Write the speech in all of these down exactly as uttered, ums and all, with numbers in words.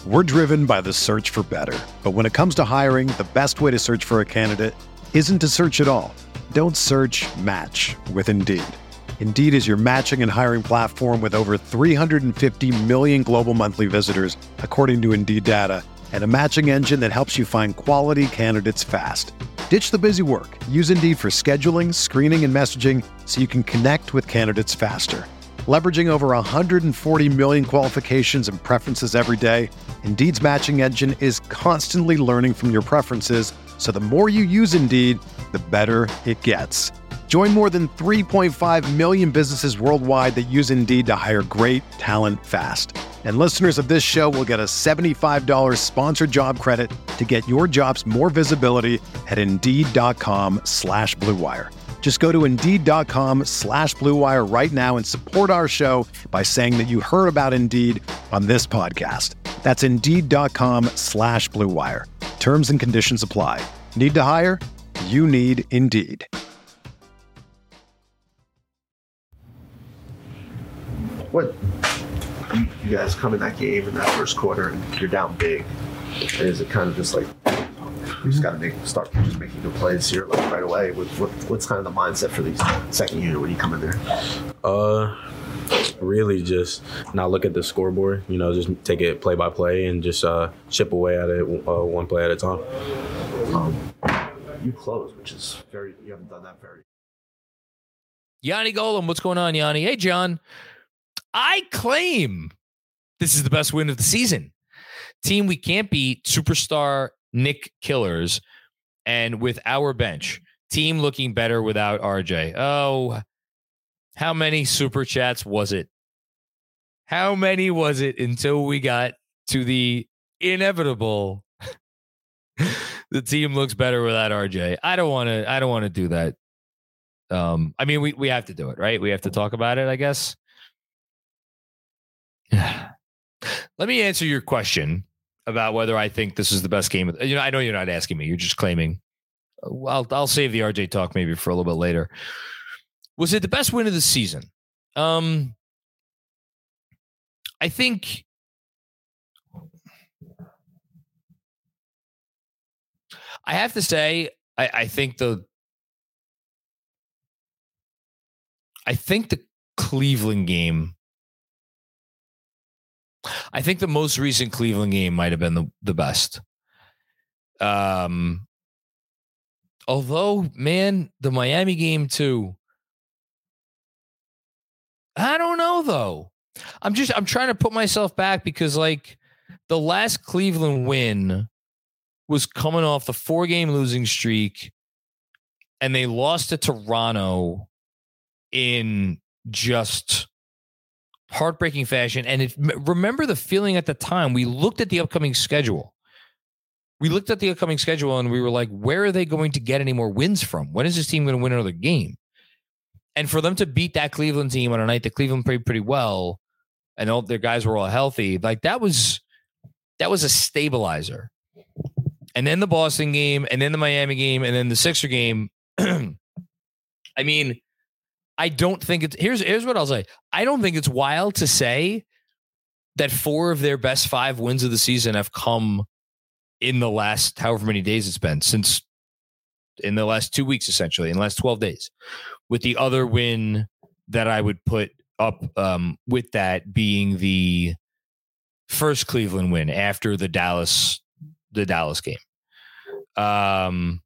We're driven by the search for better. But when it comes to hiring, the best way to search for a candidate isn't to search at all. Don't search, match with Indeed. Indeed is your matching and hiring platform with over three hundred fifty million global monthly visitors, according to Indeed data, and a matching engine that helps you find quality candidates fast. Ditch the busy work. Use Indeed for scheduling, screening, and messaging so you can connect with candidates faster. Leveraging over one hundred forty million qualifications and preferences every day, Indeed's matching engine is constantly learning from your preferences, so the more you use Indeed, the better it gets. Join more than three point five million businesses worldwide that use Indeed to hire great talent fast. And listeners of this show will get a seventy-five dollars sponsored job credit to get your jobs more visibility at Indeed.com slash Blue Wire. Just go to Indeed.com slash Blue Wire right now and support our show by saying that you heard about Indeed on this podcast. That's Indeed.com slash Blue Wire. Terms and conditions apply. Need to hire? You need Indeed. What you, you guys come in that game in that first quarter and you're down big, and is it kind of just like we just got to make start just making good plays here like right away? With what, what's kind of the mindset for these second unit when you come in there? Uh, really just not look at the scoreboard. You know, just take it play by play and just uh, chip away at it uh, one play at a time. Um, you close, which is very you haven't done that very. Yanni Golem, what's going on, Yanni? Hey, John. I claim this is the best win of the season. Team we can't beat, superstar Nick Killers, and with our bench. Team looking better without R J. Oh, how many super chats was it? How many was it until we got to the inevitable? The team looks better without R J. I don't want to. I don't want to do that. Um, I mean, we we have to do it, right? We have to talk about it, I guess. Let me answer your question about whether I think this is the best game. You know, I know you're not asking me. You're just claiming. I'll I'll save the R J talk maybe for a little bit later. Was it the best win of the season? Um, I think. I have to say, I, I think the. I think the Cleveland game. I think the most recent Cleveland game might have been the, the best. Um, although, man, the Miami game too. I don't know though. I'm just I'm trying to put myself back because like the last Cleveland win was coming off the four game losing streak, and they lost to Toronto in just heartbreaking fashion. And if, remember the feeling at the time, we looked at the upcoming schedule. We looked at the upcoming schedule and we were like, where are they going to get any more wins from? When is this team going to win another game? And for them to beat that Cleveland team on a night that Cleveland played pretty well and all their guys were all healthy, like that was, that was a stabilizer. And then the Boston game, and then the Miami game, and then the Sixer game. I mean, I don't think it's here's here's what I'll say. I don't think it's wild to say that four of their best five wins of the season have come in the last however many days it's been since in the last two weeks, essentially in the last twelve days, with the other win that I would put up um, with that being the first Cleveland win after the Dallas the Dallas game. Um.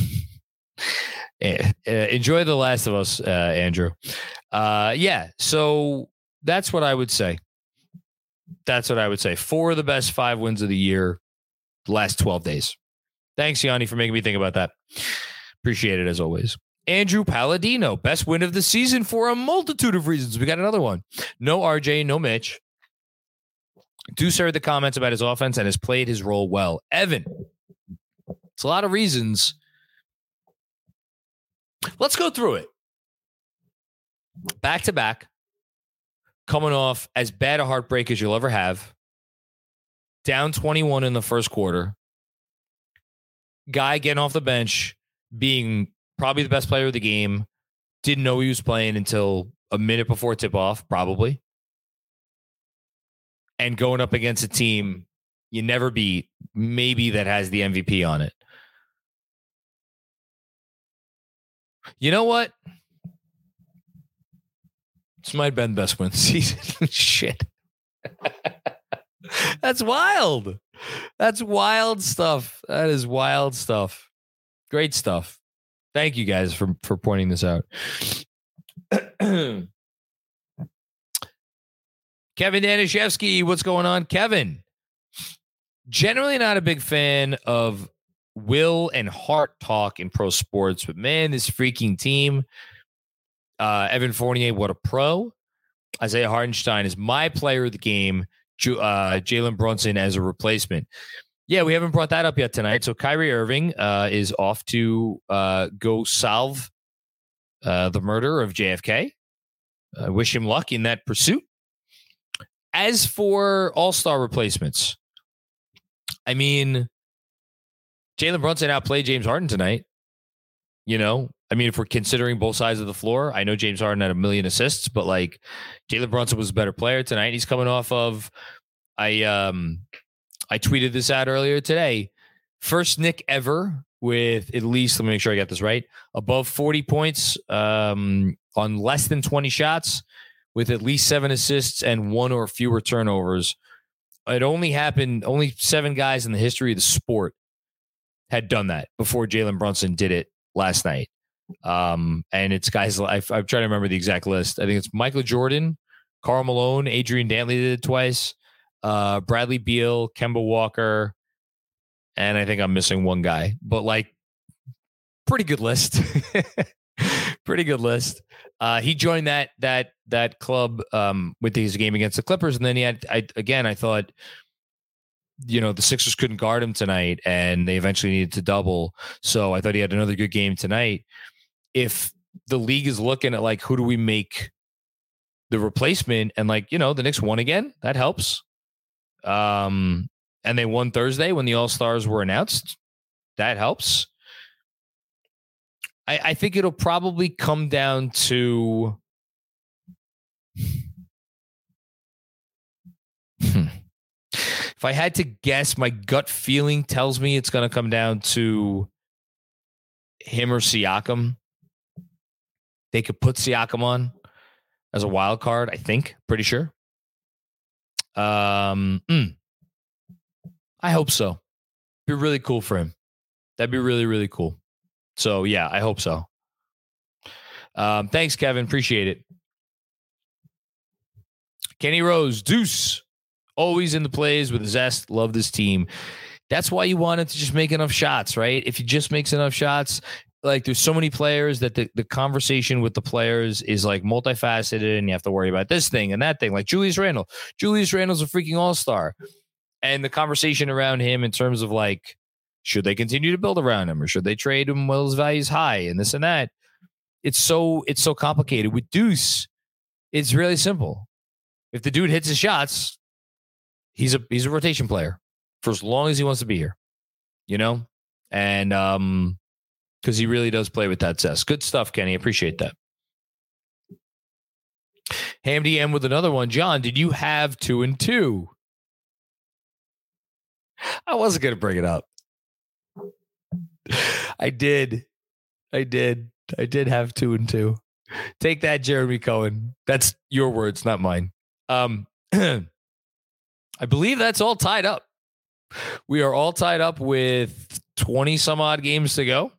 Uh, enjoy The Last of Us, uh, Andrew. Uh, yeah, so that's what I would say. That's what I would say. Four of the best five wins of the year, the last twelve days. Thanks, Yanni, for making me think about that. Appreciate it, as always. Andrew Palladino, best win of the season for a multitude of reasons. We got another one. No R J, no Mitch. Deuce heard the comments about his offense and has played his role well. Evan, it's a lot of reasons. Let's go through it. Back to back, coming off as bad a heartbreak as you'll ever have. Down twenty-one in the first quarter. Guy getting off the bench, being probably the best player of the game. Didn't know he was playing until a minute before tip-off, probably. And going up against a team you never beat, maybe that has the M V P on it. You know what? This might have been the best win season. Shit. That's wild. That's wild stuff. That is wild stuff. Great stuff. Thank you guys for, for pointing this out. Kevin Danishevsky, what's going on? Kevin, generally not a big fan of will and heart talk in pro sports, but man, this freaking team, uh, Evan Fournier, what a pro. Isaiah Hartenstein is my player of the game. Uh, Jalen Brunson as a replacement. Yeah, we haven't brought that up yet tonight. So Kyrie Irving uh, is off to uh, go solve uh, the murder of J F K. I wish him luck in that pursuit. As for all-star replacements, I mean, Jalen Brunson outplayed James Harden tonight. You know, I mean, if we're considering both sides of the floor, I know James Harden had a million assists, but like Jalen Brunson was a better player tonight. He's coming off of, I um, I tweeted this out earlier today. First Nick ever with at least, let me make sure I got this right, above forty points um, on less than twenty shots with at least seven assists and one or fewer turnovers. It only happened, only seven guys in the history of the sport had done that before Jalen Brunson did it last night. Um, and it's guys, I've, I'm trying to remember the exact list. I think it's Michael Jordan, Karl Malone, Adrian Dantley did it twice, uh, Bradley Beal, Kemba Walker, and I think I'm missing one guy, but like pretty good list. Pretty good list. Uh, he joined that that that club um, with his game against the Clippers, and then he had I, again. I thought, you know, the Sixers couldn't guard him tonight, and they eventually needed to double. So I thought he had another good game tonight. If the league is looking at like who do we make the replacement, and like you know the Knicks won again, that helps. Um, and they won Thursday when the All-Stars were announced. That helps. I, I think it'll probably come down to if I had to guess, my gut feeling tells me it's going to come down to him or Siakam. They could put Siakam on as a wild card, I think. Pretty sure. Um, mm, I hope so. Be really cool for him. That'd be really, really cool. So, yeah, I hope so. Um, thanks, Kevin. Appreciate it. Kenny Rose, Deuce, always in the plays with zest. Love this team. That's why you wanted to just make enough shots, right? If he just makes enough shots, like there's so many players that the, the conversation with the players is like multifaceted and you have to worry about this thing and that thing. Like Julius Randle. Julius Randle's a freaking all-star. And the conversation around him in terms of like, should they continue to build around him or should they trade him while his value is high and this and that? It's so it's so complicated. With Deuce, it's really simple. If the dude hits his shots, he's a he's a rotation player for as long as he wants to be here, you know? And um, because he really does play with that zest. Good stuff, Kenny. Appreciate that. Ham D M with another one. John, did you have two and two? I wasn't going to bring it up. I did. I did. I did have two and two. Take that, Jeremy Cohen. That's your words, not mine. Um, I believe that's all tied up. We are all tied up with twenty some odd games to go.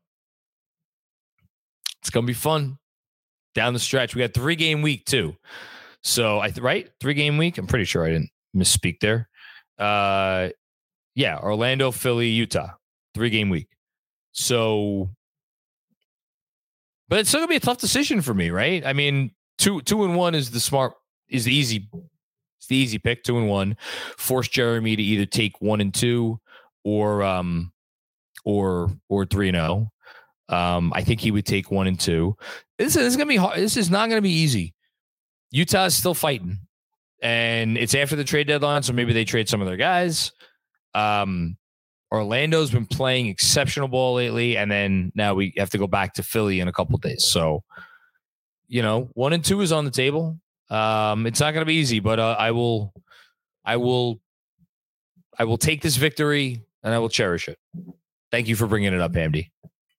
It's going to be fun down the stretch. We got three game week too. So I, th- right. Three game week. I'm pretty sure I didn't misspeak there. Uh, yeah. Orlando, Philly, Utah, three game week. So, but it's still gonna be a tough decision for me, right? I mean, two two and one is the smart, is the easy, it's the easy pick. Two and one, force Jeremy to either take one and two, or um, or or three and zero. Um, I think he would take one and two. This, this is gonna be hard. This is not gonna be easy. Utah is still fighting, and it's after the trade deadline, so maybe they trade some of their guys. Um. Orlando's been playing exceptional ball lately, and then now we have to go back to Philly in a couple of days. So, you know, one and two is on the table. Um, it's not going to be easy, but uh, I will, I will I will take this victory and I will cherish it. Thank you for bringing it up, Andy.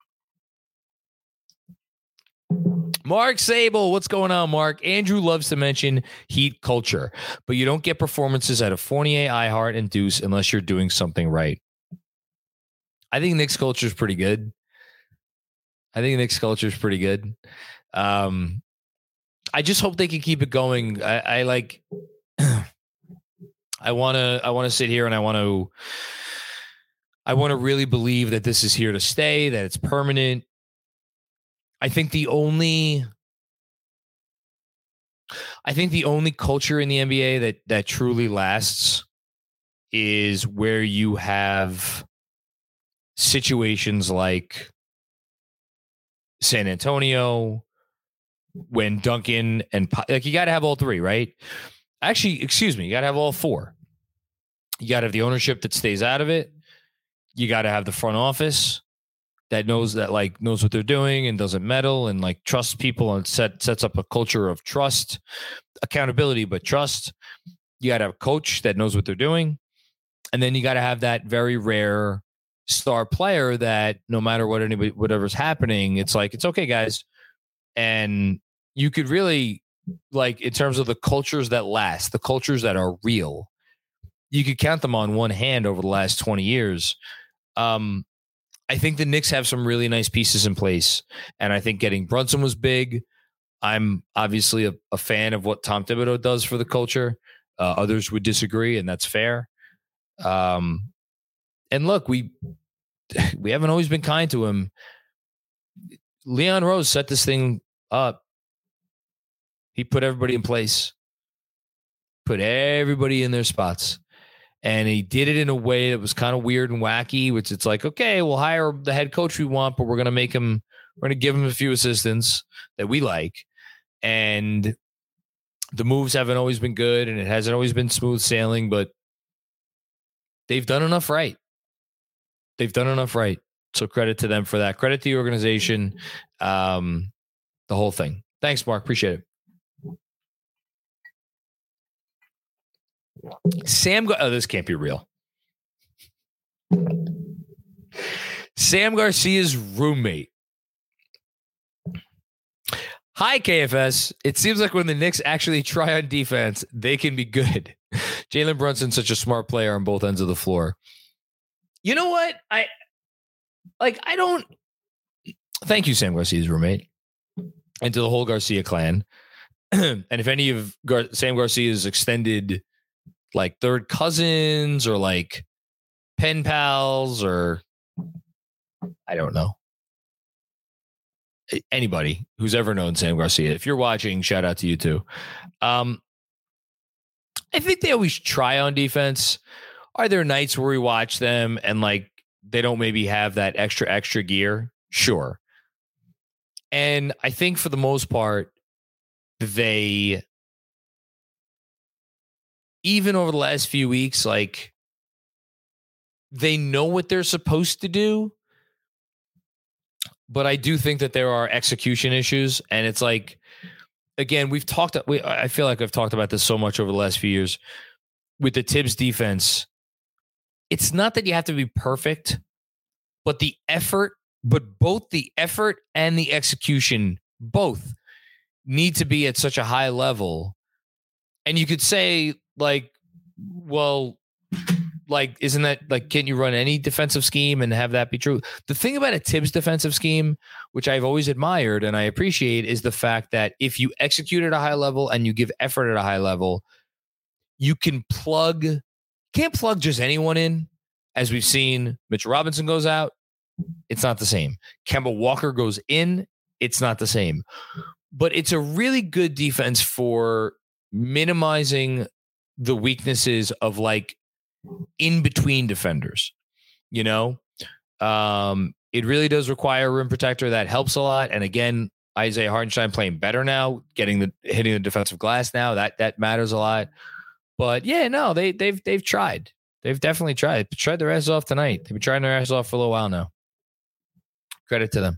Mark Sable, what's going on, Mark? Andrew loves to mention Heat culture, but you don't get performances out of Fournier, iHeart, and Deuce unless you're doing something right. I think Knicks culture is pretty good. I think Knicks culture is pretty good. Um, I just hope they can keep it going. I, I like. I want to. I want to sit here and I want to. I want to really believe that this is here to stay. That it's permanent. I think the only. I think the only culture in the N B A that that truly lasts is where you have situations like San Antonio, when Duncan and like you got to have all three, right? Actually, excuse me, you got to have all four. You got to have the ownership that stays out of it. You got to have the front office that knows that like knows what they're doing and doesn't meddle and like trusts people and set sets up a culture of trust, accountability, but trust. You got to have a coach that knows what they're doing, and then you got to have that very rare star player that no matter what anybody whatever's happening, it's like it's okay, guys. And you could really like in terms of the cultures that last, the cultures that are real, you could count them on one hand over the last twenty years. Um, I think the Knicks have some really nice pieces in place, and I think getting Brunson was big. I'm obviously a, a fan of what Tom Thibodeau does for the culture. Uh, others would disagree, and that's fair. Um, and look, we we haven't always been kind to him. Leon Rose set this thing up. He put everybody in place, put everybody in their spots. And he did it in a way that was kind of weird and wacky, which it's like, okay, we'll hire the head coach we want, but we're going to make him, we're going to give him a few assistants that we like. And the moves haven't always been good and it hasn't always been smooth sailing, but they've done enough right. They've done enough right. So credit to them for that. Credit to the organization, um, the whole thing. Thanks, Mark. Appreciate it. Sam, Gar- oh, this can't be real. Sam Garcia's roommate. Hi, K F S. It seems like when the Knicks actually try on defense, they can be good. Jalen Brunson's such a smart player on both ends of the floor. You know what? I like. I don't. Thank you, Sam Garcia's roommate, and to the whole Garcia clan. And if any of Gar- Sam Garcia's extended, like third cousins or like pen pals or I don't know. Anybody who's ever known Sam Garcia, if you're watching, shout out to you too. Um, I think they always try on defense. Are there nights where we watch them and like they don't maybe have that extra, extra gear? Sure. And I think for the most part, they, even over the last few weeks, like they know what they're supposed to do. But I do think that there are execution issues. And it's like, again, we've talked, we, I feel like I've talked about this so much over the last few years with the Tibbs defense. It's not that you have to be perfect, but the effort, but both the effort and the execution, both need to be at such a high level. And you could say, like, well, like, isn't that like, can't you run any defensive scheme and have that be true? The thing about a Tibbs defensive scheme, which I've always admired and I appreciate, is the fact that if you execute at a high level and you give effort at a high level, you can plug, can't plug just anyone in. As we've seen, Mitchell Robinson goes out. It's not the same. Kemba Walker goes in. It's not the same. But it's a really good defense for minimizing the weaknesses of like in between defenders. You know, um, it really does require a rim protector. That helps a lot. And again, Isaiah Hartenstein playing better now, getting the hitting the defensive glass now. That that matters a lot. But yeah, no, they they've they've tried. They've definitely tried. They tried their ass off tonight. They've been trying their ass off for a little while now. Credit to them.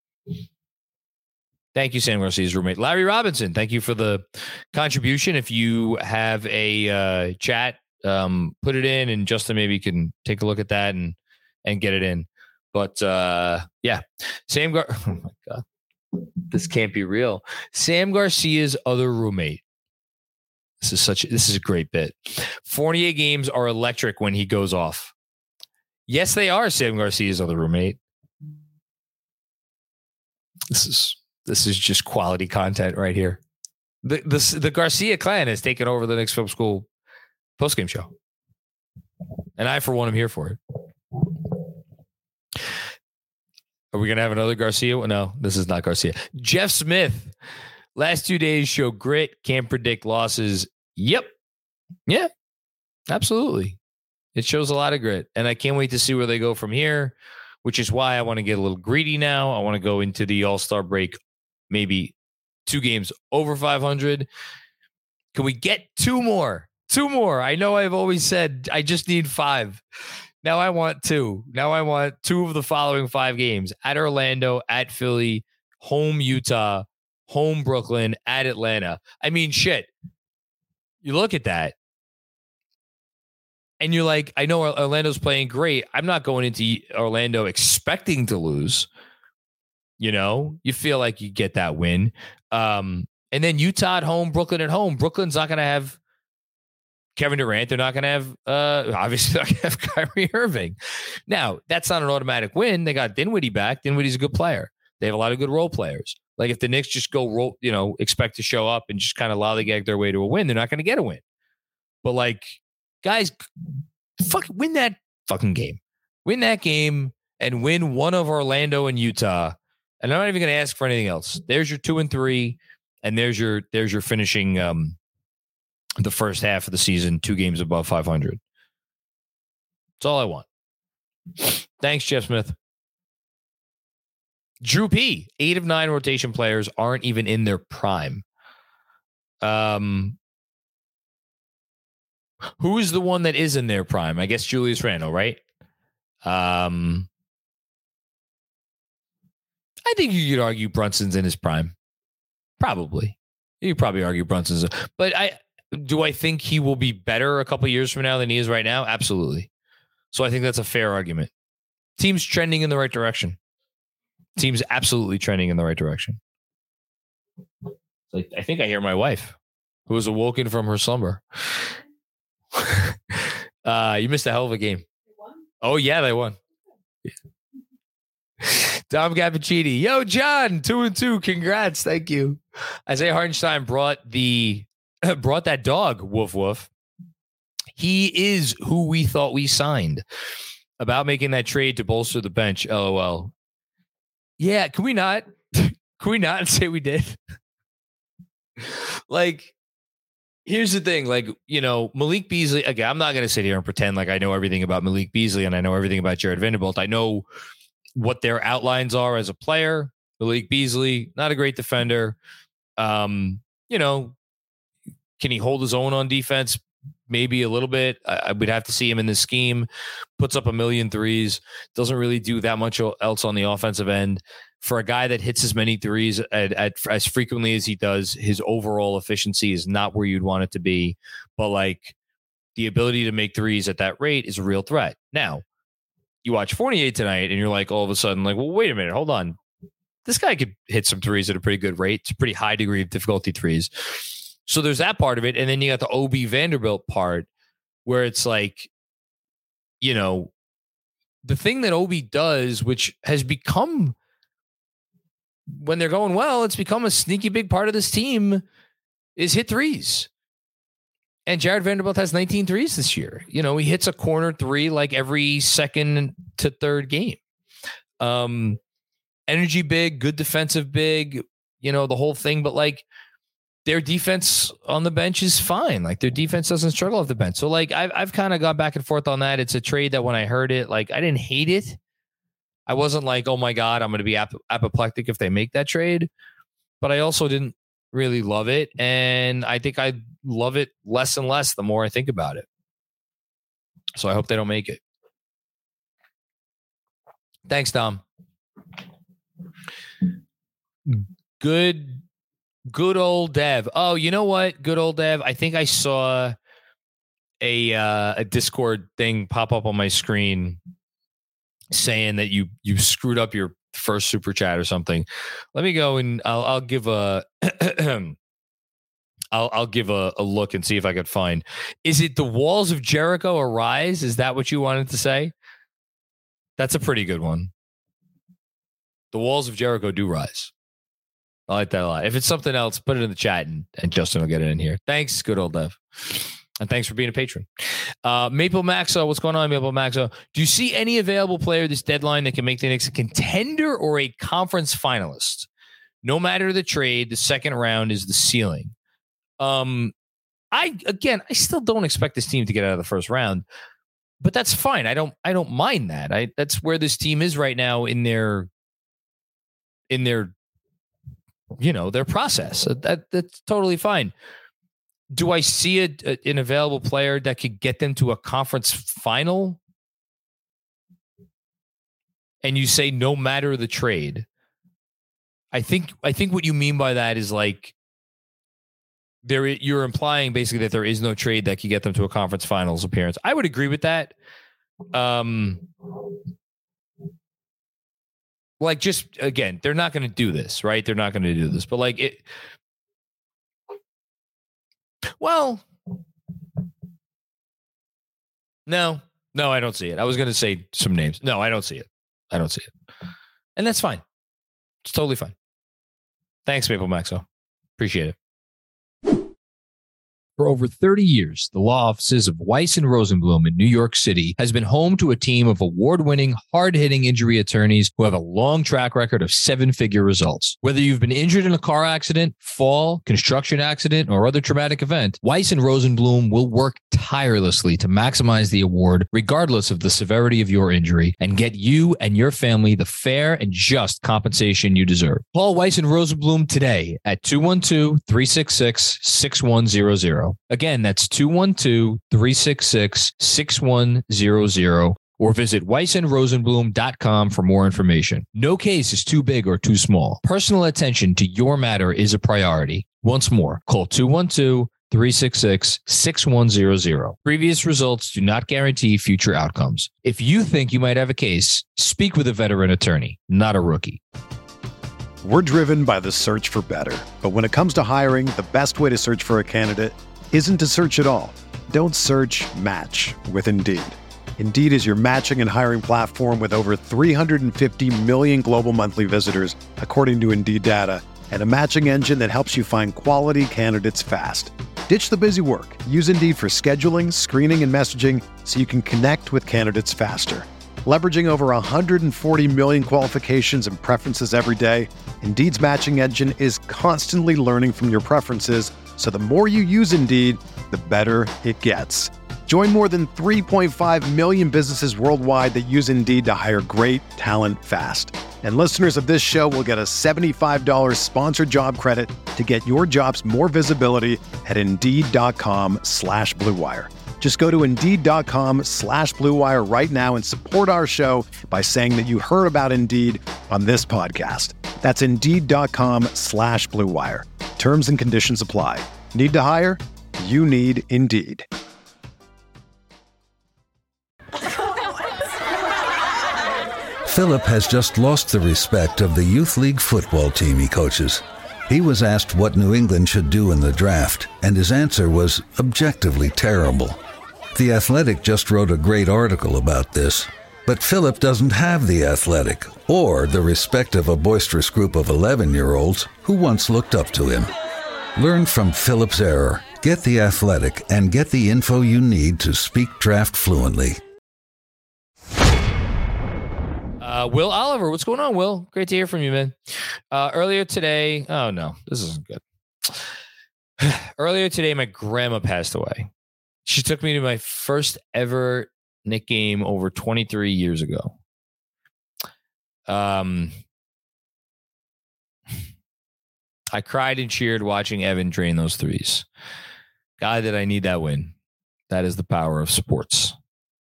Thank you, Sam Garcia's roommate. Larry Robinson, thank you for the contribution. If you have a uh, chat um, put it in, and Justin maybe can take a look at that and and get it in. But uh, yeah, Sam Gar. Oh my God, this can't be real. Sam Garcia's other roommate. This is such. This is a great bit. Fournier games are electric when he goes off. Yes, they are. Sam Garcia's other roommate. This is this is just quality content right here. The the the Garcia clan has taken over the Knicks Film School postgame show, and I, for one, am here for it. Are we gonna have another Garcia? No, this is not Garcia. Jeff Smith. Last two days show grit. Can't predict losses. Yep. Yeah. Absolutely. It shows a lot of grit, and I can't wait to see where they go from here. Which is why I want to get a little greedy now. I want to go into the All-Star break, maybe two games over five hundred. Can we get two more? Two more. I know I've always said I just need five. Now I want two. Now I want two of the following five games. At Orlando, at Philly, home Utah, home Brooklyn, at Atlanta. I mean, shit. You look at that. And you're like, I know Orlando's playing great. I'm not going into Orlando expecting to lose. You know, you feel like you get that win. Um, and then Utah at home, Brooklyn at home. Brooklyn's not going to have Kevin Durant. They're not going to have, uh, obviously, not going to have Kyrie Irving. Now, that's not an automatic win. They got Dinwiddie back. Dinwiddie's a good player. They have a lot of good role players. Like if the Knicks just go roll, you know, expect to show up and just kind of lollygag their way to a win, they're not going to get a win. But like, guys, fuck, win that fucking game. Win that game and win one of Orlando and Utah. And I'm not even going to ask for anything else. There's your two and three, and there's your there's your finishing um, the first half of the season, two games above five hundred. That's all I want. Thanks, Jeff Smith. Drew P. Eight of nine rotation players aren't even in their prime. Um. Who is the one that is in their prime? I guess Julius Randle, right? Um, I think you could argue Brunson's in his prime. Probably. You could probably argue Brunson's. But I do I think he will be better a couple years from now than he is right now? Absolutely. So I think that's a fair argument. Team's trending in the right direction. Team's absolutely trending in the right direction. I think I hear my wife, who was awoken from her slumber. uh, you missed a hell of a game. Oh, yeah, they won. Dom Cappuccini. Yo, John, two and two. Congrats. Thank you. Isaiah Hartenstein brought the brought that dog. Woof, woof. He is who we thought we signed. About making that trade to bolster the bench. LOL. Yeah, can we not? Can we not say we did? Like, here's the thing, like, you know, Malik Beasley, again, I'm not going to sit here and pretend like I know everything about Malik Beasley and I know everything about Jared Vanderbilt. I know what their outlines are as a player. Malik Beasley, not a great defender. Um, you know, can he hold his own on defense? Maybe a little bit. I, I would have to see him in this scheme. Puts up a million threes. Doesn't really do that much else on the offensive end. For a guy that hits as many threes at, at, as frequently as he does, his overall efficiency is not where you'd want it to be. But like the ability to make threes at that rate is a real threat. Now, you watch Fournier tonight and you're like, all of a sudden, like, well, wait a minute, hold on. This guy could hit some threes at a pretty good rate. It's a pretty high degree of difficulty threes. So there's that part of it. And then you got the O B Vanderbilt part where it's like, you know, the thing that Obi does, which has become, when they're going well, it's become a sneaky big part of this team, is hit threes. And Jared Vanderbilt has nineteen threes this year. You know, he hits a corner three like every second to third game. Um, energy big, good defensive big, you know, the whole thing. But like their defense on the bench is fine. Like their defense doesn't struggle off the bench. So like I've, I've kind of gone back and forth on that. It's a trade that when I heard it, like I didn't hate it. I wasn't like, oh my God, I'm going to be ap- apoplectic if they make that trade. But I also didn't really love it. And I think I love it less and less the more I think about it. So I hope they don't make it. Thanks, Dom. Good, good old Dev. Oh, you know what? Good old Dev. I think I saw a uh, a Discord thing pop up on my screen saying that you you screwed up your first super chat or something. Let me go and I'll I'll give a I'll I'll give a, a look and see if I could find. Is it the walls of Jericho arise? Is that what you wanted to say? That's a pretty good one. The walls of Jericho do rise. I like that a lot. If it's something else, put it in the chat and, and Justin will get it in here. Thanks, good old Dev. And thanks for being a patron. Uh, Maple Maxo, what's going on, Maple Maxo? Do you see any available player this deadline that can make the Knicks a contender or a conference finalist? No matter the trade, the second round is the ceiling. Um, I again, I still don't expect this team to get out of the first round, but that's fine. I don't, I don't mind that. I that's where this team is right now in their, in their, you know, their process. That that's totally fine. Do I see a, a, an available player that could get them to a conference final? And you say no matter the trade. I think I think what you mean by that is like there you're implying basically that there is no trade that could get them to a conference finals appearance. I would agree with that. Um, like just again, they're not going to do this, right? They're not going to do this, but like it. Well, no, no, I don't see it. I was going to say some names. No, I don't see it. I don't see it. And that's fine. It's totally fine. Thanks, Maple Maxo. Appreciate it. For over thirty years, the law offices of Weiss and Rosenblum in New York City has been home to a team of award-winning, hard-hitting injury attorneys who have a long track record of seven-figure results. Whether you've been injured in a car accident, fall, construction accident, or other traumatic event, Weiss and Rosenblum will work tirelessly to maximize the award regardless of the severity of your injury and get you and your family the fair and just compensation you deserve. Call Weiss and Rosenblum today at two one two, three six six, six one zero zero. Again, that's two one two, three six six, six one zero zero or visit weiss and rosenblum dot com for more information. No case is too big or too small. Personal attention to your matter is a priority. Once more, call two one two, three six six, six one zero zero. Previous results do not guarantee future outcomes. If you think you might have a case, speak with a veteran attorney, not a rookie. We're driven by the search for better. But when it comes to hiring, the best way to search for a candidate isn't to search at all. Don't search, match with Indeed. Indeed is your matching and hiring platform with over three hundred fifty million global monthly visitors, according to Indeed data, and a matching engine that helps you find quality candidates fast. Ditch the busy work. Use Indeed for scheduling, screening, and messaging so you can connect with candidates faster. Leveraging over one hundred forty million qualifications and preferences every day, Indeed's matching engine is constantly learning from your preferences, so the more you use Indeed, the better it gets. Join more than three point five million businesses worldwide that use Indeed to hire great talent fast. And listeners of this show will get a seventy-five dollars sponsored job credit to get your jobs more visibility at Indeed.com slash Blue Wire. Just go to Indeed.com slash Blue Wire right now and support our show by saying that you heard about Indeed on this podcast. That's Indeed.com slash Blue Wire. Terms and conditions apply. Need to hire? You need Indeed. Philip has just lost the respect of the youth league football team he coaches. He was asked what New England should do in the draft, and his answer was objectively terrible. The Athletic just wrote a great article about this, but Philip doesn't have the Athletic or the respect of a boisterous group of eleven-year-olds who once looked up to him. Learn from Philip's error, get the Athletic, and get the info you need to speak draft fluently. Uh, Will Oliver, what's going on, Will? Great to hear from you, man. Uh, earlier today, oh no, this isn't good. Earlier today, my grandma passed away. She took me to my first ever Knick game over twenty-three years ago. Um, I cried and cheered watching Evan drain those threes. God, did I need that win. That is the power of sports.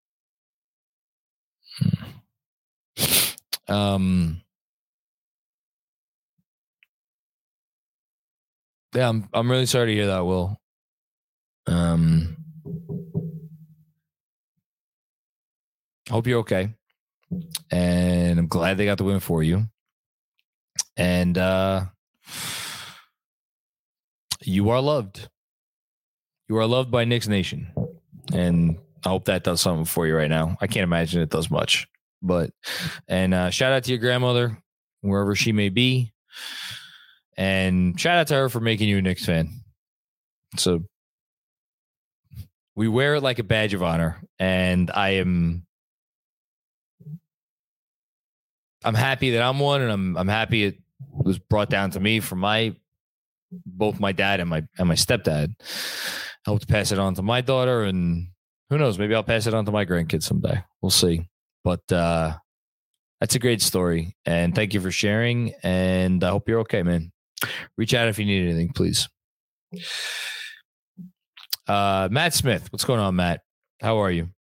Um, yeah, I'm I'm really sorry to hear that, Will. Um, I hope you're okay. And I'm glad they got the win for you. And uh, you are loved. You are loved by Knicks Nation. And I hope that does something for you right now. I can't imagine it does much. But, and uh, shout out to your grandmother, wherever she may be. And shout out to her for making you a Knicks fan. So we wear it like a badge of honor. And I am, I'm happy that I'm one, and I'm I'm happy it was brought down to me from my, both my dad and my and my stepdad. I hope to pass it on to my daughter, and who knows, maybe I'll pass it on to my grandkids someday. We'll see. But uh, that's a great story, and thank you for sharing. And I hope you're okay, man. Reach out if you need anything, please. Uh, Matt Smith, what's going on, Matt? How are you?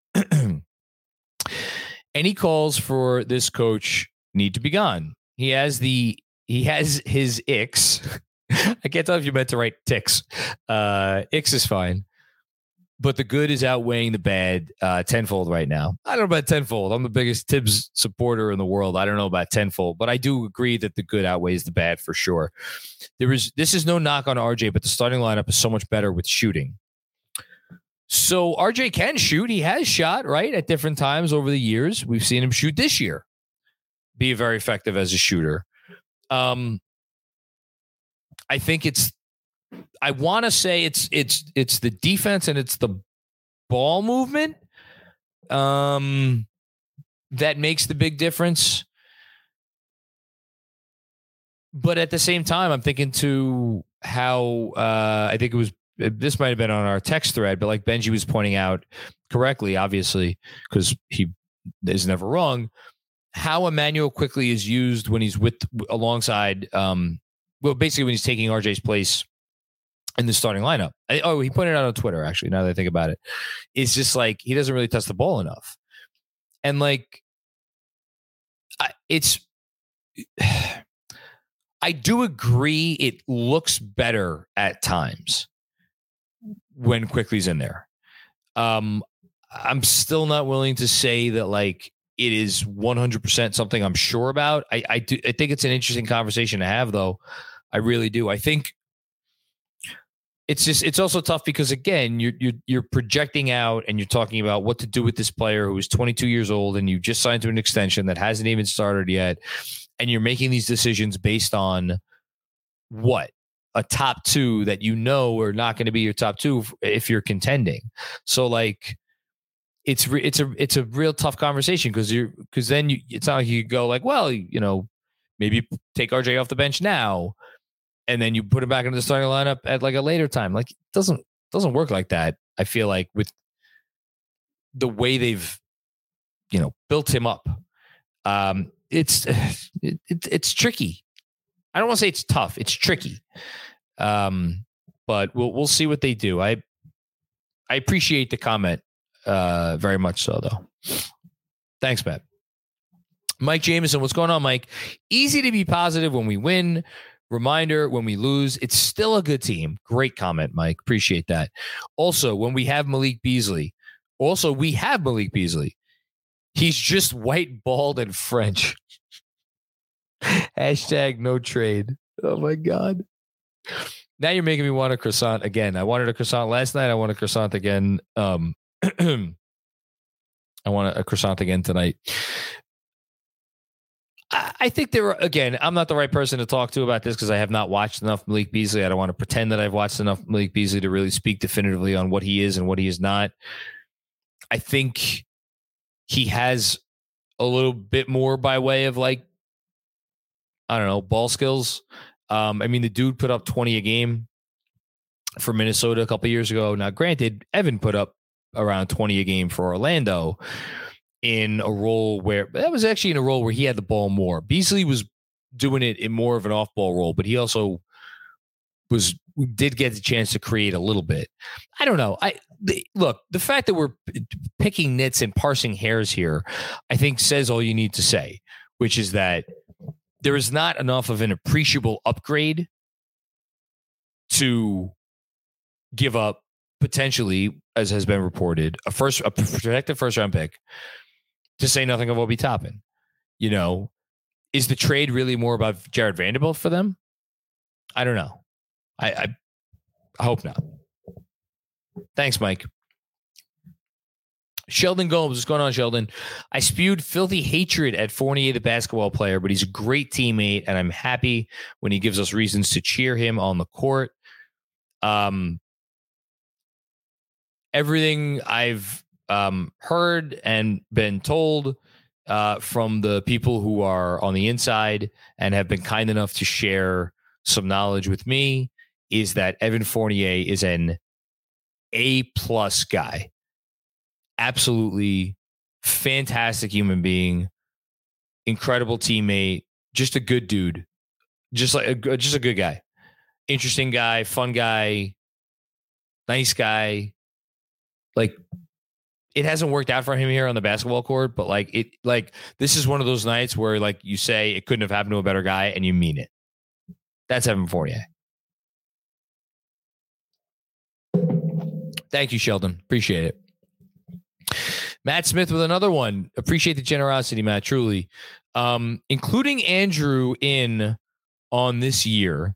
Any calls for this coach need to be gone. He has the he has his icks. I can't tell if you meant to write ticks. Uh, icks is fine, but the good is outweighing the bad uh, tenfold right now. I don't know about tenfold. I'm the biggest Tibbs supporter in the world. I don't know about tenfold, but I do agree that the good outweighs the bad for sure. There is this is no knock on R J, but the starting lineup is so much better with shooting. So R J can shoot. He has shot, right, at different times over the years. We've seen him shoot this year, be very effective as a shooter. Um, I think it's, I want to say it's, it's, it's the defense and it's the ball movement um, that makes the big difference. But at the same time, I'm thinking to how uh, I think it was, this might have been on our text thread, but like Benji was pointing out correctly, obviously, because he is never wrong, how Emmanuel Quickley is used when he's with alongside, um, well, basically when he's taking R J's place in the starting lineup. I, oh, he pointed out on Twitter, actually, now that I think about it. It's just like he doesn't really touch the ball enough. And like, I, it's, I do agree it looks better at times when Quickley's in there. Um, I'm still not willing to say that like it is one hundred percent something I'm sure about. I, I do. I think it's an interesting conversation to have, though. I really do. I think it's just, it's also tough because again, you're, you're, you're projecting out and you're talking about what to do with this player who is twenty-two years old and you just signed to an extension that hasn't even started yet. And you're making these decisions based on what? A top two that you know are not going to be your top two if you're contending. So like, it's re- it's a it's a real tough conversation because you're because then you it's not like you go like, well, you know, maybe take R J off the bench now, and then you put him back into the starting lineup at like a later time. Like, it doesn't doesn't work like that. I feel like with the way they've, you know, built him up, um, it's it, it, it's tricky. I don't want to say it's tough. It's tricky. Um, but we'll we'll see what they do. I I appreciate the comment uh, very much so, though. Thanks, Matt. Mike Jameson, what's going on, Mike? Easy to be positive when we win. Reminder, when we lose, it's still a good team. Great comment, Mike. Appreciate that. Also, when we have Malik Beasley, also, we have Malik Beasley. He's just white, bald, and French. Hashtag no trade. Oh my God. Now you're making me want a croissant again. I wanted a croissant last night. I want a croissant again. Um, I want a croissant again tonight. I, I think there are, again, I'm not the right person to talk to about this because I have not watched enough Malik Beasley. I don't want to pretend that I've watched enough Malik Beasley to really speak definitively on what he is and what he is not. I think he has a little bit more by way of like, I don't know, ball skills. Um, I mean, the dude put up twenty a game for Minnesota a couple years ago. Now, granted, Evan put up around twenty a game for Orlando in a role where that was actually in a role where he had the ball more. Beasley was doing it in more of an off-ball role, but he also was did get the chance to create a little bit. I don't know. I the, look, the fact that we're picking nits and parsing hairs here, I think says all you need to say, which is that there is not enough of an appreciable upgrade to give up potentially, as has been reported, a first a projected first round pick to say nothing of Obi Toppin. You know, is the trade really more about Jared Vanderbilt for them? I don't know. I, I, I hope not. Thanks, Mike. Sheldon Gomes, what's going on, Sheldon? I spewed filthy hatred at Fournier, the basketball player, but he's a great teammate, and I'm happy when he gives us reasons to cheer him on the court. Um, everything I've um, heard and been told uh, from the people who are on the inside and have been kind enough to share some knowledge with me is that Evan Fournier is an A-plus guy. Absolutely fantastic human being, incredible teammate, just a good dude, just like a, just a good guy, interesting guy, fun guy, nice guy. Like, it hasn't worked out for him here on the basketball court, but like it, like this is one of those nights where like you say it couldn't have happened to a better guy, and you mean it. That's Evan Fournier. Thank you, Sheldon. Appreciate it. Matt Smith with another one. Appreciate the generosity, Matt, truly. Um, including Andrew in on this year.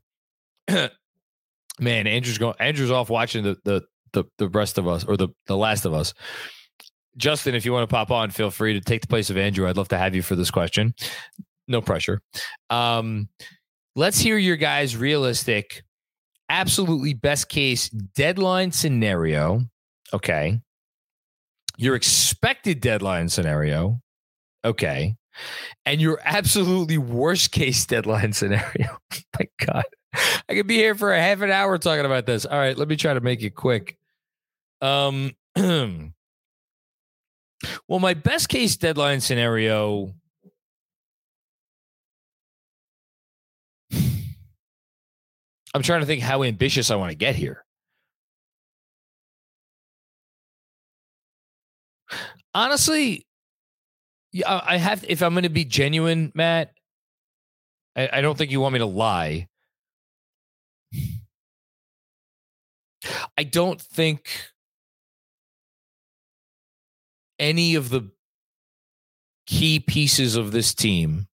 Man, Andrew's going Andrew's off watching the the the the rest of us, or the, the last of us. Justin, if you want to pop on, feel free to take the place of Andrew. I'd love to have you for this question. No pressure. Um, let's hear your guys' realistic, absolutely best case deadline scenario. Okay. Your expected deadline scenario. Okay. And your absolutely worst case deadline scenario. My God. I could be here for a half an hour talking about this. All right. Let me try to make it quick. Um, well, my best case deadline scenario. I'm trying to think how ambitious I want to get here. Honestly, yeah, I have. If I'm going to be genuine, Matt, I, I don't think you want me to lie. I don't think any of the key pieces of this team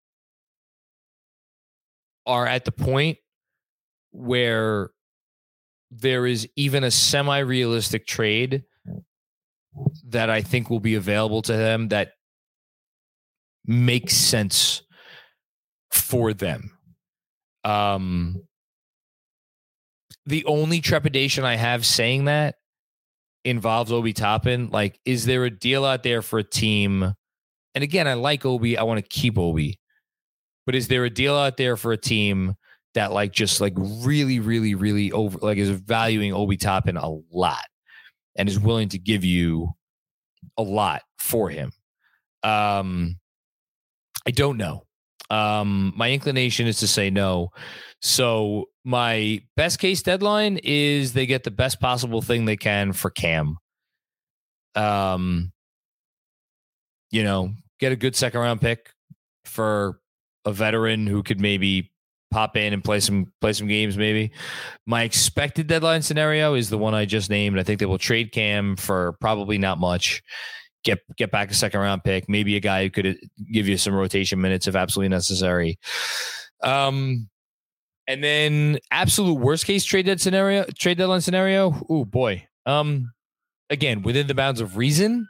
are at the point where there is even a semi-realistic trade that I think will be available to them that makes sense for them. Um, the only trepidation I have saying that involves Obi Toppin. Like, is there a deal out there for a team? And again, I like Obi. I want to keep Obi. But is there a deal out there for a team that like just like really, really, really over like is valuing Obi Toppin a lot and is willing to give you a lot for him? Um, I don't know. Um, my inclination is to say no. So my best case deadline is they get the best possible thing they can for Cam. Um, you know, get a good second round pick for a veteran who could maybe pop in and play some play some games. Maybe my expected deadline scenario is the one I just named. I think they will trade Cam for probably not much. Get get back a second round pick, maybe a guy who could give you some rotation minutes if absolutely necessary. Um, and then absolute worst case trade dead scenario, trade deadline scenario. Oh boy. Um, again, within the bounds of reason.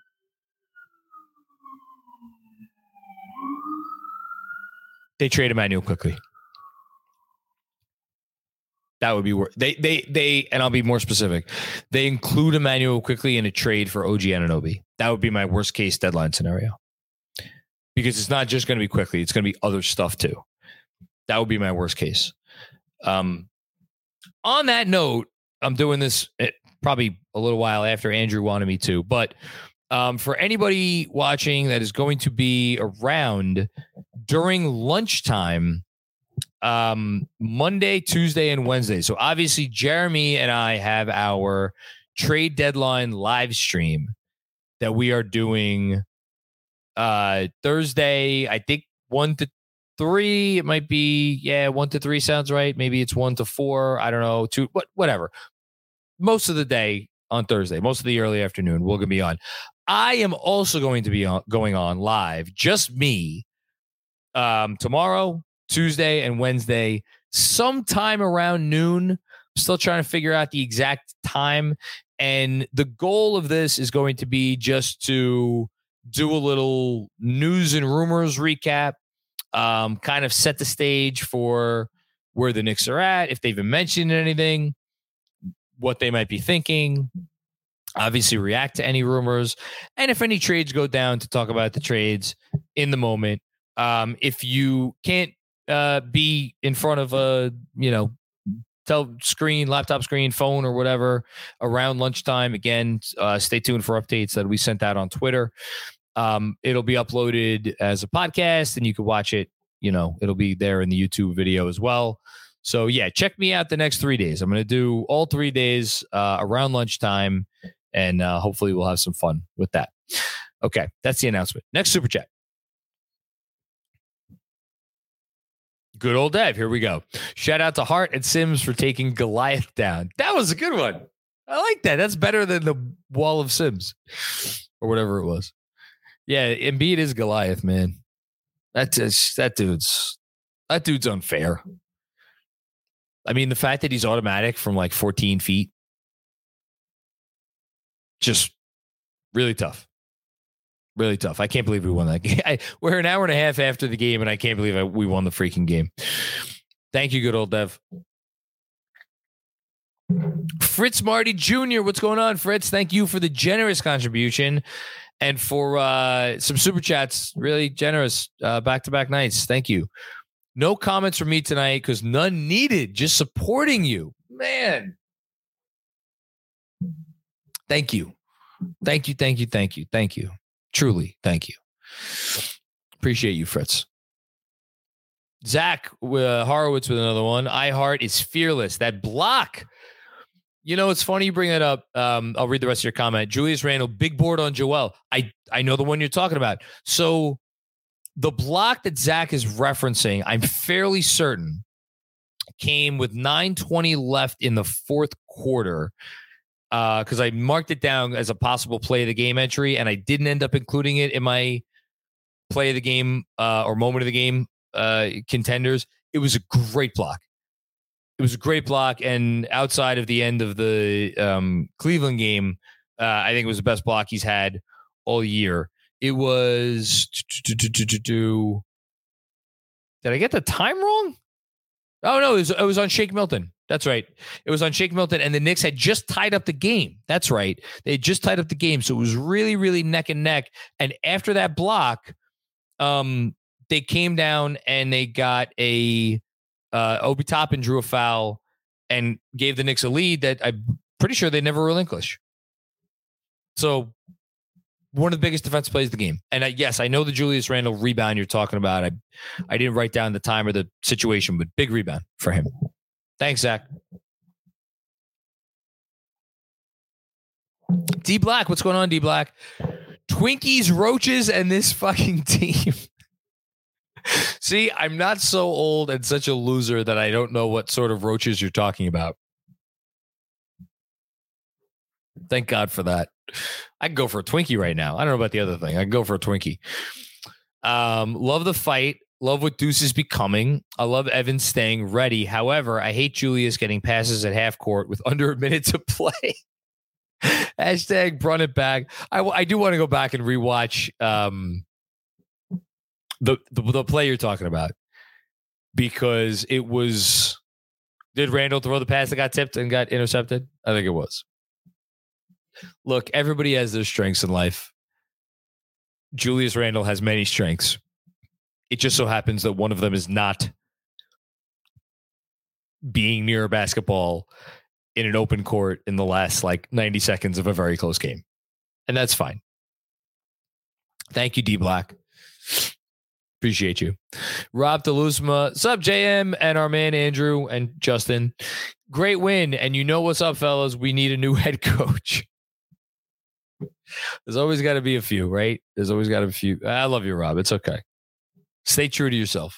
They trade Emmanuel quickly. That would be worth. They they they and I'll be more specific. They include Emmanuel quickly in a trade for O G Anunoby. That would be my worst case deadline scenario. Because it's not just going to be quickly; it's going to be other stuff too. That would be my worst case. Um, on that note, I'm doing this at probably a little while after Andrew wanted me to, but um, for anybody watching that is going to be around during lunchtime. Um, Monday, Tuesday, and Wednesday. So obviously Jeremy and I have our trade deadline live stream that we are doing uh, Thursday. I think one to three. It might be, yeah, one to three sounds right. Maybe it's one to four. I don't know. Two, what, whatever. Most of the day on Thursday, most of the early afternoon, we're going to be on. I am also going to be on, going on live, just me, um, tomorrow, Tuesday, and Wednesday, sometime around noon. I'm still trying to figure out the exact time. And the goal of this is going to be just to do a little news and rumors recap, um, kind of set the stage for where the Knicks are at, if they've been mentioned anything, what they might be thinking, obviously react to any rumors, and if any trades go down, to talk about the trades in the moment. Um, if you can't uh, be in front of a, you know, tel- screen, laptop screen, phone, or whatever around lunchtime, again, uh, stay tuned for updates that we sent out on Twitter. Um, it'll be uploaded as a podcast, and you can watch it. You know, it'll be there in the YouTube video as well. So yeah, check me out the next three days. I'm going to do all three days uh, around lunchtime, and uh, hopefully we'll have some fun with that. Okay, that's the announcement. Next super chat. Good old Dev. Here we go. Shout out to Hart and Sims for taking Goliath down. That was a good one. I like that. That's better than the wall of Sims or whatever it was. Yeah, Embiid is Goliath, man. That's just, that dude's that dude's unfair. I mean, the fact that he's automatic from like fourteen feet, just really tough. Really tough. I can't believe we won that game. I, we're an hour and a half after the game, and I can't believe I, we won the freaking game. Thank you, good old Dev. Fritz Marty Junior What's going on, Fritz? Thank you for the generous contribution and for uh, some super chats. Really generous uh, back-to-back nights. Thank you. No comments from me tonight because none needed. Just supporting you. Man. Thank you. Thank you, thank you, thank you, thank you. Truly, thank you. Appreciate you, Fritz. Zach uh, Horowitz with another one. iHeart is fearless. That block. You know, it's funny you bring that up. Um, I'll read the rest of your comment. Julius Randle, big board on Joel. I, I know the one you're talking about. So the block that Zach is referencing, I'm fairly certain, came with nine twenty left in the fourth quarter. Because uh, I marked it down as a possible play of the game entry, and I didn't end up including it in my play of the game uh, or moment of the game uh, contenders. It was a great block. It was a great block, and outside of the end of the um, Cleveland game, uh, I think it was the best block he's had all year. It was. Did I get the time wrong? Oh no, it was, it was on Shake Milton. That's right. It was on Shake Milton, and the Knicks had just tied up the game. That's right. They had just tied up the game, so it was really, really neck and neck. And after that block, um, they came down and they got a uh, Obi Toppin drew a foul and gave the Knicks a lead that I'm pretty sure they never relinquish. So one of the biggest defense plays of the game. And I, yes, I know the Julius Randle rebound you're talking about. I, I didn't write down the time or the situation, but big rebound for him. Thanks, Zach. D Black, what's going on, D Black? Twinkies, roaches, and this fucking team. See, I'm not so old and such a loser that I don't know what sort of roaches you're talking about. Thank God for that. I can go for a Twinkie right now. I don't know about the other thing. I can go for a Twinkie. Um, love the fight. Love what Deuce is becoming. I love Evan staying ready. However, I hate Julius getting passes at half court with under a minute to play. Hashtag run it back. I, I do want to go back and rewatch um, the, the the play you're talking about because it was. Did Randall throw the pass that got tipped and got intercepted? I think it was. Look, everybody has their strengths in life. Julius Randle has many strengths. It just so happens that one of them is not being near a basketball in an open court in the last like ninety seconds of a very close game. And that's fine. Thank you, D Black. Appreciate you. Rob DeLuzma, sub J M, and our man Andrew and Justin. Great win. And you know what's up, fellas? We need a new head coach. There's always got to be a few, right? There's always got to be a few. I love you, Rob. It's okay. Stay true to yourself.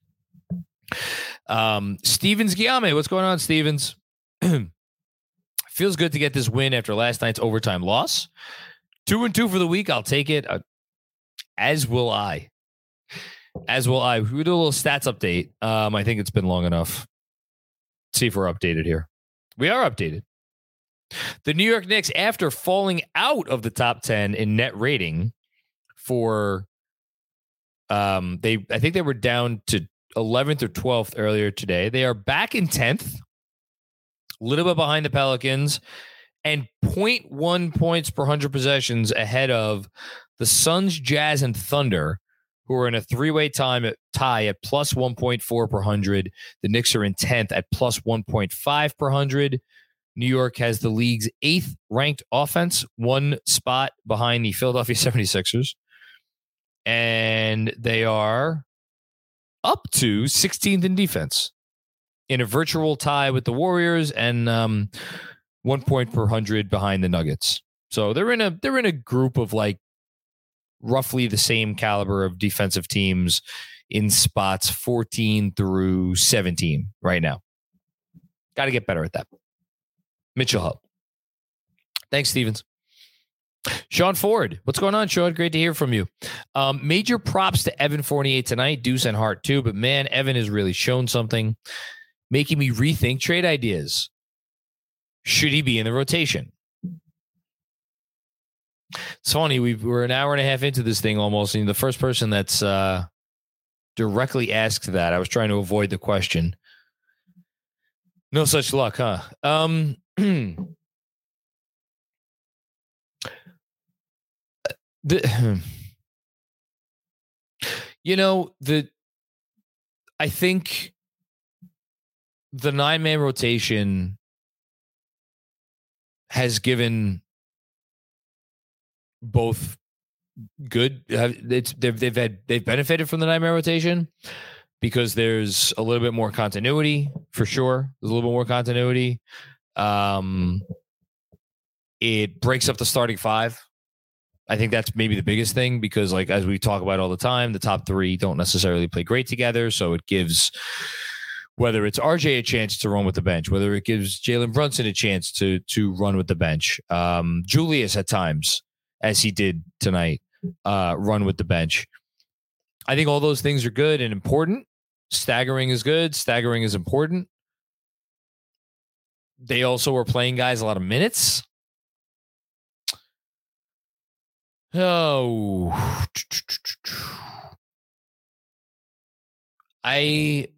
Um, Stevens Guillaume. What's going on, Stevens? Feels good to get this win after last night's overtime loss. Two and two for the week. I'll take it. Uh, as will I. As will I. We do a little stats update. Um, I think it's been long enough. Let's see if we're updated here. We are updated. The New York Knicks, after falling out of the top ten in net rating for, um, they I think they were down to eleventh or twelfth earlier today. They are back in tenth, a little bit behind the Pelicans, and zero point one points per one hundred possessions ahead of the Suns, Jazz, and Thunder, who are in a three-way time at, tie at plus one point four per one hundred. The Knicks are in tenth at plus one point five per one hundred. New York has the league's eighth ranked offense, one spot behind the Philadelphia seventy-sixers. And they are up to sixteenth in defense in a virtual tie with the Warriors and um, one point per hundred behind the Nuggets. So they're in a they're in a group of like roughly the same caliber of defensive teams in spots fourteen through seventeen right now. Got to get better at that. Mitchell Hub. Thanks, Stevens. Sean Ford. What's going on, Sean? Great to hear from you. Um, major props to Evan Fournier tonight. Deuce and Hart too. But man, Evan has really shown something, making me rethink trade ideas. Should he be in the rotation? It's funny. We've, we're an hour and a half into this thing almost. And the first person that's uh, directly asked that, I was trying to avoid the question. No such luck, huh? Um, the, you know, the I think the nine-man rotation has given both good. It's they've they've had they've benefited from the nine-man rotation because there's a little bit more continuity for sure. There's a little bit more continuity. Um, it breaks up the starting five. I think that's maybe the biggest thing because, like, as we talk about all the time, the top three don't necessarily play great together. So it gives, whether it's R J a chance to run with the bench, whether it gives Jalen Brunson a chance to to run with the bench, um, Julius at times, as he did tonight, uh, run with the bench. I think all those things are good and important. Staggering is good. Staggering is important. They also were playing guys a lot of minutes. Oh, I,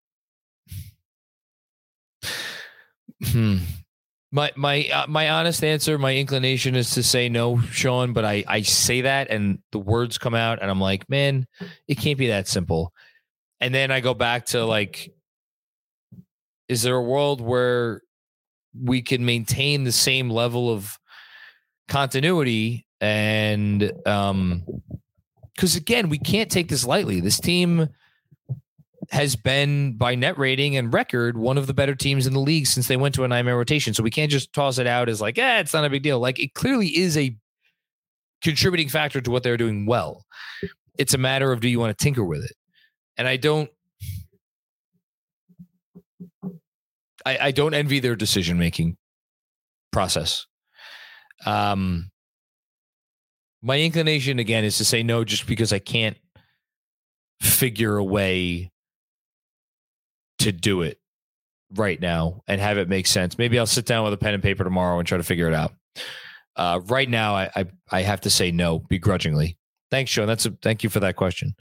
hmm. My my uh, my honest answer, my inclination is to say no, Sean. But I I say that, and the words come out, and I'm like, man, it can't be that simple. And then I go back to like, is there a world where we can maintain the same level of continuity? And um, because again, we can't take this lightly. This team has been, by net rating and record, one of the better teams in the league since they went to a nine-man rotation. So we can't just toss it out as like, eh, it's not a big deal. Like, it clearly is a contributing factor to what they're doing well. It's a matter of, do you want to tinker with it? And I don't, I, I don't envy their decision-making process. Um, my inclination again is to say no, just because I can't figure a way to do it right now and have it make sense. Maybe I'll sit down with a pen and paper tomorrow and try to figure it out. Uh, right now, I, I I have to say no begrudgingly. Thanks, Sean. That's a thank you for that question.